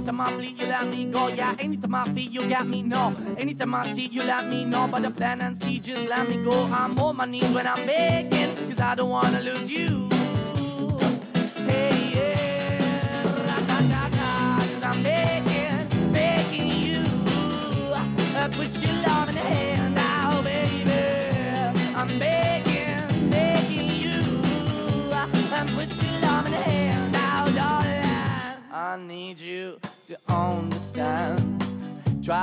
Anytime I bleed, you let me go. Yeah, anytime I feel, you got me, no. Anytime I see, you let me know. But the plan and see, just let me go. I'm on my knees when I'm begging, cause I don't wanna lose you. Hey, yeah.